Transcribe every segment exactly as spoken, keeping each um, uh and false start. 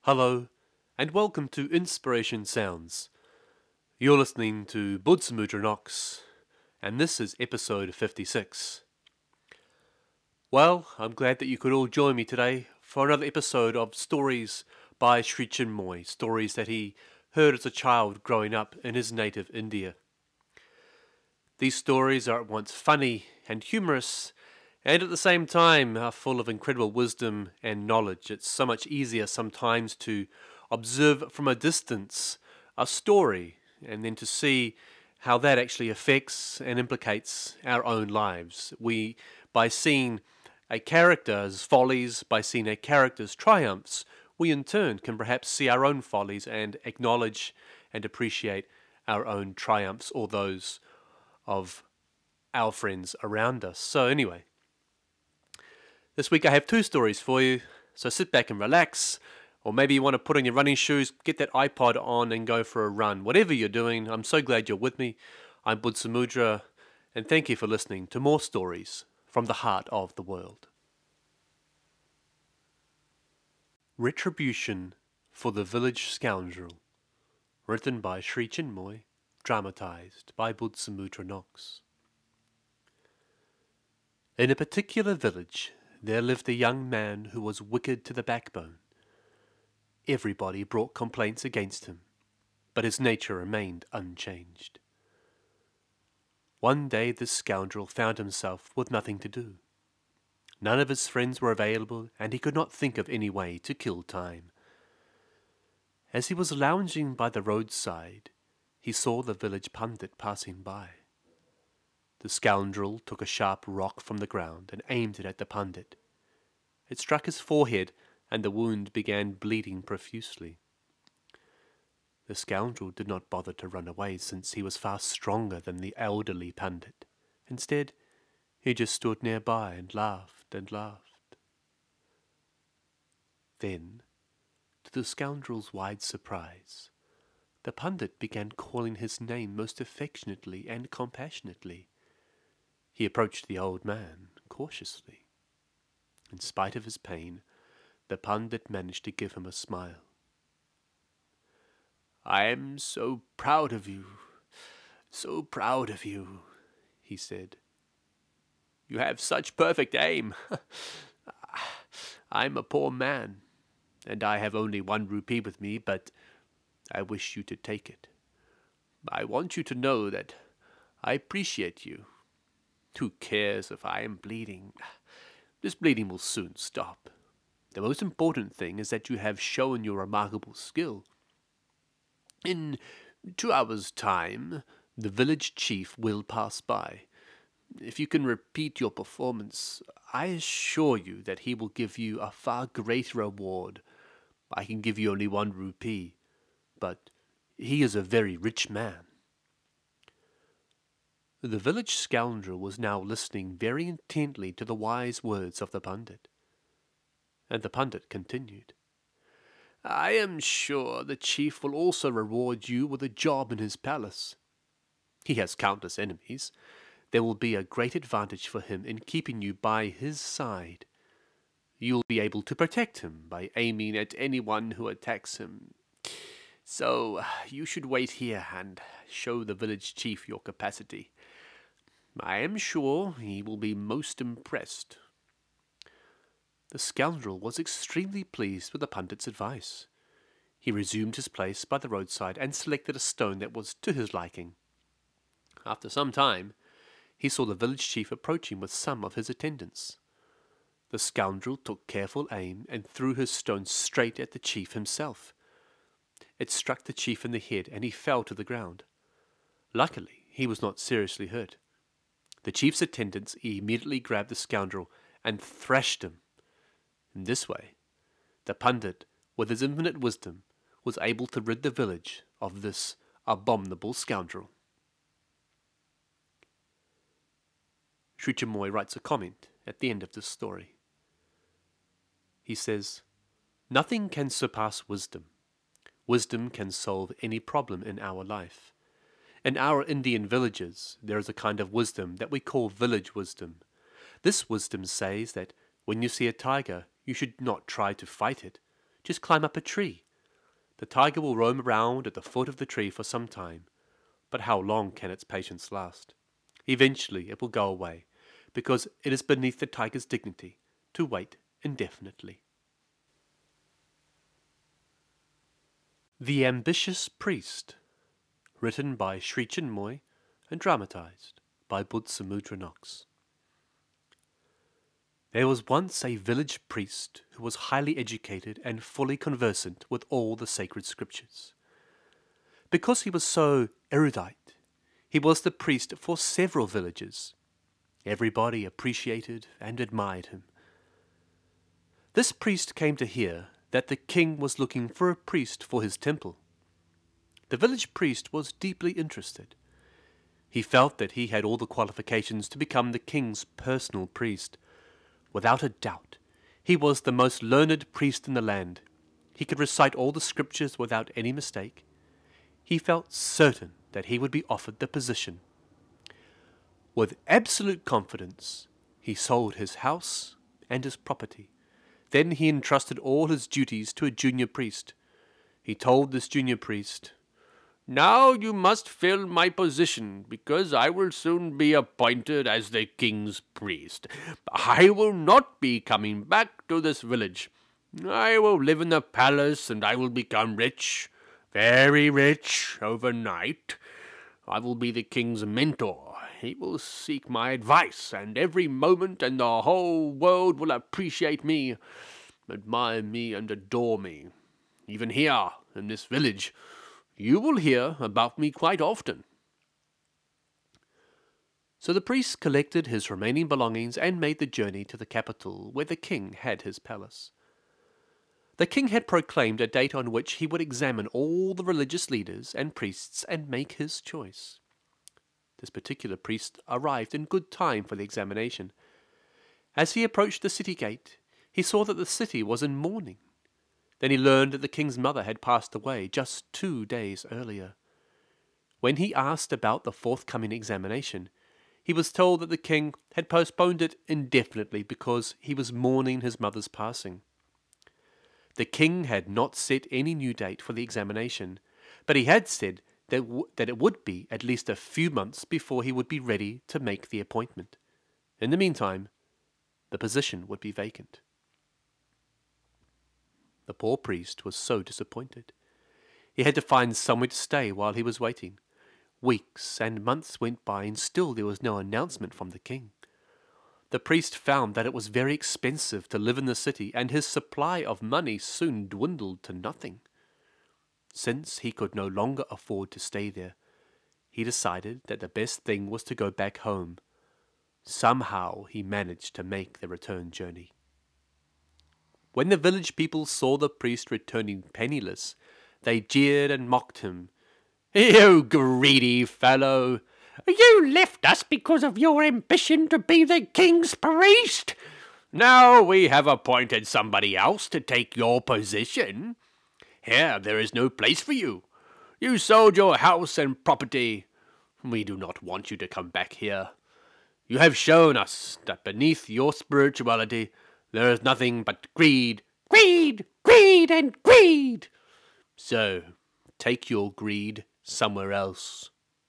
Hello, and welcome to Inspiration Sounds. You're listening to Budsamudra Knox, and this is episode fifty-six. Well, I'm glad that you could all join me today for another episode of stories by Sri Chinmoy, stories that he heard as a child growing up in his native India. These stories are at once funny and humorous, and at the same time are full of incredible wisdom and knowledge. It's so much easier sometimes to observe from a distance a story and then to see how that actually affects and implicates our own lives. We, by seeing a character's follies, by seeing a character's triumphs, we in turn can perhaps see our own follies and acknowledge and appreciate our own triumphs or those of our friends around us. So anyway, this week I have two stories for you, so sit back and relax, or maybe you want to put on your running shoes, get that iPod on and go for a run. Whatever you're doing, I'm so glad you're with me. I'm Budsamudra, and thank you for listening to more stories from the heart of the world. Retribution for the Village Scoundrel, written by Sri Chinmoy, dramatized by Budsamudra Knox. In a particular village, there lived a young man who was wicked to the backbone. Everybody brought complaints against him, but his nature remained unchanged. One day this scoundrel found himself with nothing to do. None of his friends were available, and he could not think of any way to kill time. As he was lounging by the roadside, he saw the village pundit passing by. The scoundrel took a sharp rock from the ground and aimed it at the pundit. It struck his forehead, and the wound began bleeding profusely. The scoundrel did not bother to run away, since he was far stronger than the elderly pundit. Instead, he just stood nearby and laughed and laughed. Then, to the scoundrel's wide surprise, the pundit began calling his name most affectionately and compassionately. He approached the old man cautiously. In spite of his pain, the pundit managed to give him a smile. "I am so proud of you, so proud of you," he said. "You have such perfect aim. I'm a poor man, and I have only one rupee with me, but I wish you to take it. I want you to know that I appreciate you. Who cares if I am bleeding? This bleeding will soon stop. The most important thing is that you have shown your remarkable skill. In two hours' time, the village chief will pass by. If you can repeat your performance, I assure you that he will give you a far greater reward. I can give you only one rupee, but he is a very rich man." The village scoundrel was now listening very intently to the wise words of the pundit. And the pundit continued, "I am sure the chief will also reward you with a job in his palace. He has countless enemies. There will be a great advantage for him in keeping you by his side. You will be able to protect him by aiming at anyone who attacks him. So you should wait here and show the village chief your capacity. I am sure he will be most impressed." The scoundrel was extremely pleased with the pundit's advice. He resumed his place by the roadside and selected a stone that was to his liking. After some time, he saw the village chief approaching with some of his attendants. The scoundrel took careful aim and threw his stone straight at the chief himself. It struck the chief in the head, and he fell to the ground. Luckily, he was not seriously hurt. The chief's attendants immediately grabbed the scoundrel and thrashed him. In this way, the pundit, with his infinite wisdom, was able to rid the village of this abominable scoundrel. Sri Chinmoy writes a comment at the end of this story. He says, "Nothing can surpass wisdom. Wisdom can solve any problem in our life. In our Indian villages, there is a kind of wisdom that we call village wisdom. This wisdom says that when you see a tiger, you should not try to fight it. just climb up a tree. The tiger will roam around at the foot of the tree for some time, but how long can its patience last? Eventually it will go away, because it is beneath the tiger's dignity to wait indefinitely. The Ambitious Priest, written by Sri Chinmoy and dramatized by Budsamudra Knox. There was once a village priest who was highly educated and fully conversant with all the sacred scriptures. Because he was so erudite, he was the priest for several villages. Everybody appreciated and admired him. This priest came to hear that the king was looking for a priest for his temple. The village priest was deeply interested. He felt that he had all the qualifications to become the king's personal priest. Without a doubt, he was the most learned priest in the land. He could recite all the scriptures without any mistake. He felt certain that he would be offered the position. With absolute confidence, he sold his house and his property. Then he entrusted all his duties to a junior priest. He told this junior priest, "Now you must fill my position, because I will soon be appointed as the king's priest. I will not be coming back to this village. I will live in the palace, and I will become rich, very rich, overnight. I will be the king's mentor. He will seek my advice, and every moment, and the whole world will appreciate me, admire me, and adore me. Even here, in this village, you will hear about me quite often." So the priest collected his remaining belongings and made the journey to the capital, where the king had his palace. The king had proclaimed a date on which he would examine all the religious leaders and priests and make his choice. This particular priest arrived in good time for the examination. As he approached the city gate, he saw that the city was in mourning. Then he learned that the king's mother had passed away just two days earlier. When he asked about the forthcoming examination, he was told that the king had postponed it indefinitely because he was mourning his mother's passing. The king had not set any new date for the examination, but he had said that, w- that it would be at least a few months before he would be ready to make the appointment. In the meantime, the position would be vacant. The poor priest was so disappointed. He had to find somewhere to stay while he was waiting. Weeks and months went by, and still there was no announcement from the king. The priest found that it was very expensive to live in the city, and his supply of money soon dwindled to nothing. Since he could no longer afford to stay there, he decided that the best thing was to go back home. Somehow he managed to make the return journey. When the village people saw the priest returning penniless, they jeered and mocked him. "You greedy fellow! You left us because of your ambition to be the king's priest. Now we have appointed somebody else to take your position. Here there is no place for you. You sold your house and property. We do not want you to come back here. You have shown us that beneath your spirituality there is nothing but greed, greed, greed, and greed. So, take your greed somewhere else."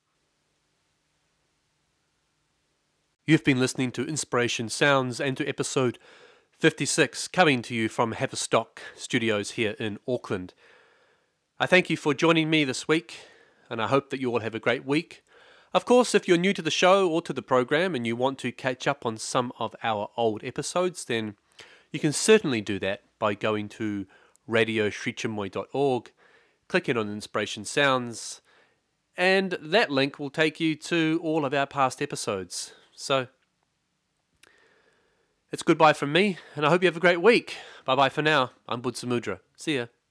You've been listening to Inspiration Sounds and to episode fifty-six, coming to you from Haverstock Studios here in Auckland. I thank you for joining me this week, and I hope that you all have a great week. Of course, if you're new to the show or to the program and you want to catch up on some of our old episodes, then you can certainly do that by going to radio sri chinmoy dot org, clicking on Inspiration Sounds, and that link will take you to all of our past episodes. So, it's goodbye from me, and I hope you have a great week. Bye-bye for now. I'm Budsamudra. See ya.